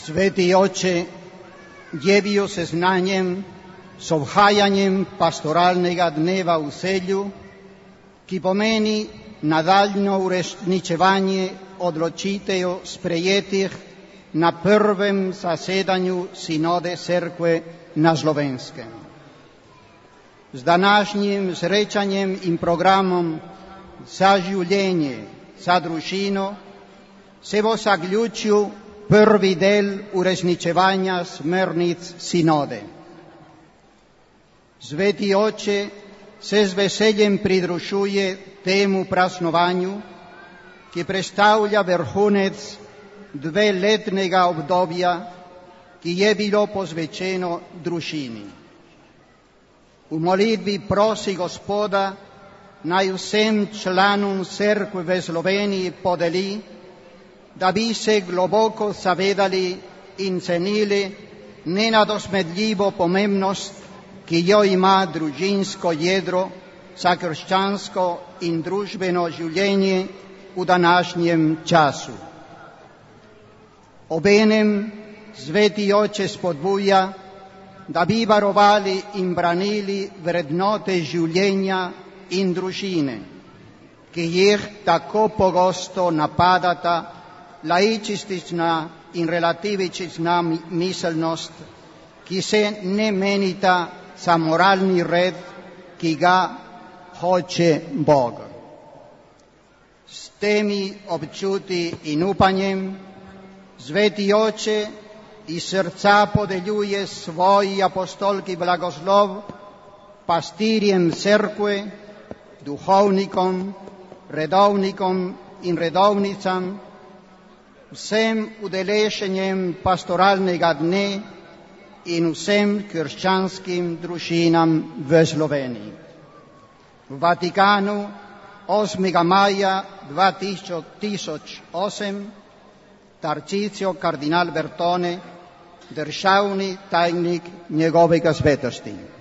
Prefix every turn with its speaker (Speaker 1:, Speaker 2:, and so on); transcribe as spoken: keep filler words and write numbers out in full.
Speaker 1: Sveti Oče, djevio se znanjem s obhajanjem pastoralnega dneva v Celju, ki pomeni nadaljno uresničevanje odločitev sprejetih na prvem zasedanju Sinode Cerkve na Slovenskem. Z današnjim srečanjem in programom za življenje, za družino se bo zaključil prvi del uresničevanja smernic Sinode. Sveti Oče se z veseljem pridružuje temu praznovanju, ki predstavlja vrhunec dveletnega obdobja, ki je bilo posvečeno družini. V molitvi prosi Gospoda, naj vsem članom Cerkve v Sloveniji podeli, da bi se globoko zavedali in cenili nenadosmedljivo pomembnost, ki jo ima družinsko jedro za krščansko in družbeno življenje v današnjem času. Obenem Sveti Oče spodbuja, da bi varovali in branili vrednote življenja in družine, ki jih tako pogosto napadata laičistična in relativistična miselnost, ki se ne menita za moralni red, ki ga hoče Bog. S temi občuti in upanjem Sveti Oče iz srca podeljuje svoj apostolski blagoslov pastirjem Cerkve, duhovnikom, redovnikom in redovnicam, vsem udeleženjem pastoralnega dne in vsem krščanskim družinam v Sloveniji. V Vatikanu osmega maja dva tisoč osem Tarcísio kardinal Bertone, državni tajnik njegovega svetosti.